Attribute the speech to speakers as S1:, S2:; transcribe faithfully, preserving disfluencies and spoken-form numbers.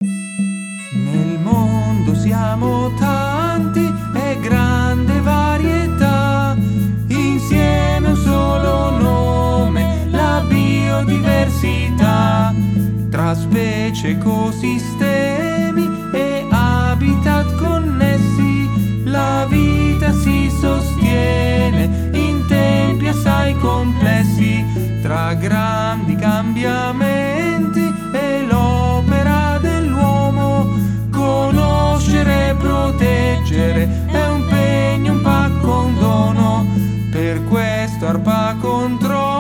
S1: Nel mondo siamo tanti e grande varietà, insieme un solo nome, la biodiversità. Tra specie, ecosistemi e habitat connessi, la vita si sostiene in tempi assai complessi. Tra grandi cambiamenti e l'opera dell'uomo, conoscere e proteggere è un pegno, un pacco, un dono. Per questo ARPA controlla